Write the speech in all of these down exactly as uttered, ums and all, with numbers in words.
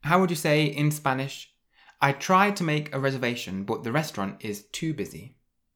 How would you say in Spanish, I tried to make a reservation, but the restaurant is too busy?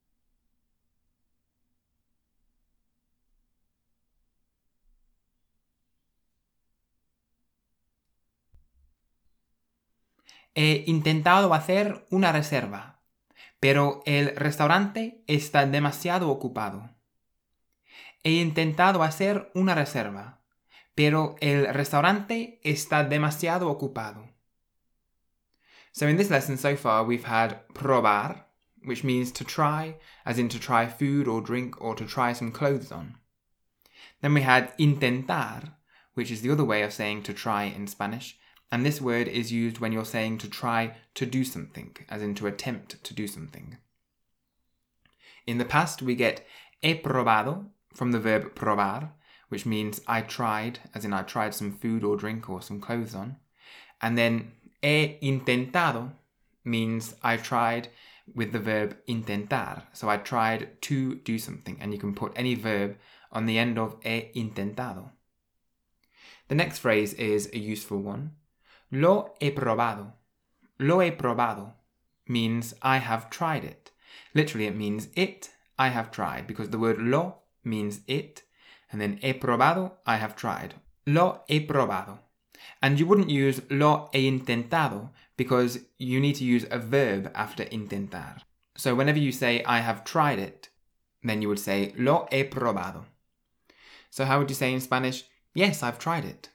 He intentado hacer una reserva, pero el restaurante está demasiado ocupado. He intentado hacer una reserva, pero el restaurante está demasiado ocupado. So in this lesson so far, we've had probar, which means to try, as in to try food or drink or to try some clothes on. Then we had intentar, which is the other way of saying to try in Spanish, and this word is used when you're saying to try to do something, as in to attempt to do something. In the past, we get he probado from the verb probar, which means I tried, as in I tried some food or drink or some clothes on. And then he intentado means I tried with the verb intentar. So I tried to do something, and you can put any verb on the end of he intentado. The next phrase is a useful one. Lo he probado. Lo he probado means I have tried it. Literally it means it, I have tried, because the word lo means it, and then he probado, I have tried. Lo he probado. And you wouldn't use lo he intentado because you need to use a verb after intentar. So whenever you say I have tried it, then you would say lo he probado. So how would you say in Spanish, yes, I've tried it?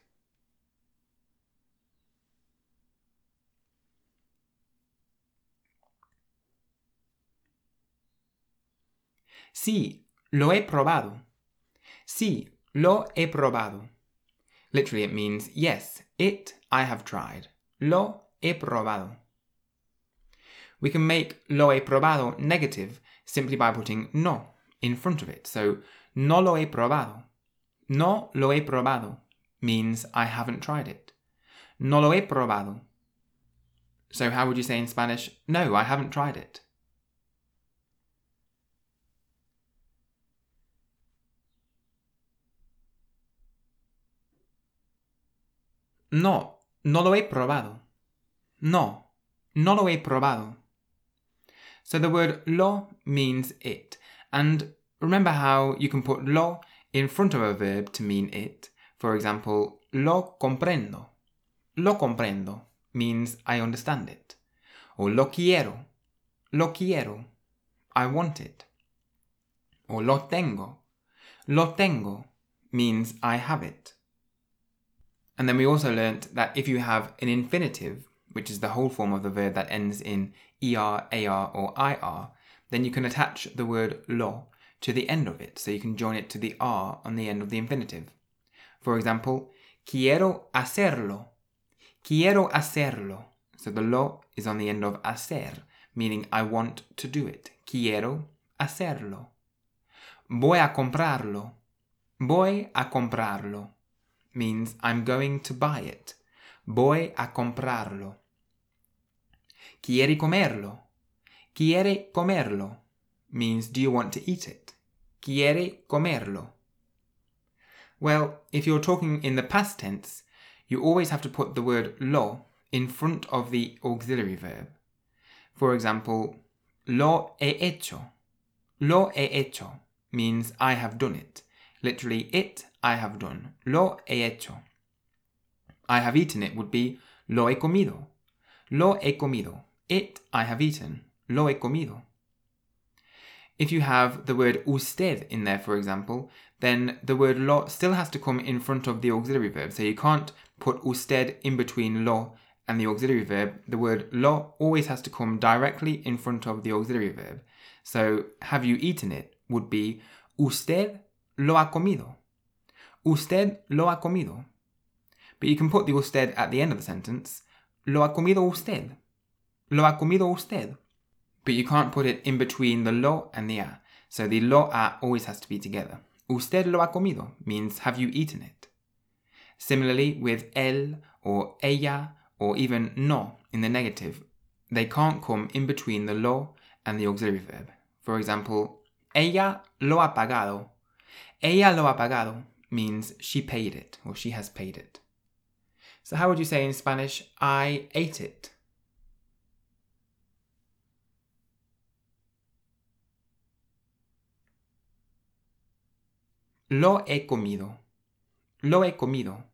Sí, lo he probado. Sí, lo he probado. Literally it means, yes, it, I have tried. Lo he probado. We can make lo he probado negative simply by putting no in front of it. So, no lo he probado. No lo he probado means I haven't tried it. No lo he probado. So how would you say in Spanish, no, I haven't tried it? No, no lo he probado. No, no lo he probado. So the word lo means it. And remember how you can put lo in front of a verb to mean it. For example, lo comprendo. Lo comprendo means I understand it. Or lo quiero. Lo quiero. I want it. Or lo tengo. Lo tengo means I have it. And then we also learnt that if you have an infinitive, which is the whole form of the verb that ends in er, ar, or ir, then you can attach the word lo to the end of it, so you can join it to the r on the end of the infinitive. For example, quiero hacerlo. Quiero hacerlo. So the lo is on the end of hacer, meaning I want to do it. Quiero hacerlo. Voy a comprarlo. Voy a comprarlo means I'm going to buy it. Voy a comprarlo. Quiere comerlo. Quiere comerlo means do you want to eat it? Quiere comerlo. Well, if you're talking in the past tense, you always have to put the word lo in front of the auxiliary verb. For example, lo he hecho. Lo he hecho means I have done it. Literally, it, I have done. Lo he hecho. I have eaten it would be lo he comido. Lo he comido. It, I have eaten. Lo he comido. If you have the word usted in there, for example, then the word lo still has to come in front of the auxiliary verb. So you can't put usted in between lo and the auxiliary verb. The word lo always has to come directly in front of the auxiliary verb. So, have you eaten it would be usted lo ha comido. Usted lo ha comido. But you can put the usted at the end of the sentence. Lo ha comido usted. Lo ha comido usted. But you can't put it in between the lo and the a. So the lo a always has to be together. Usted lo ha comido means have you eaten it? Similarly with él or ella or even no in the negative, they can't come in between the lo and the auxiliary verb. For example, ella lo ha pagado. Ella lo ha pagado means she paid it or she has paid it. So how would you say in Spanish, I ate it? Lo he comido. Lo he comido.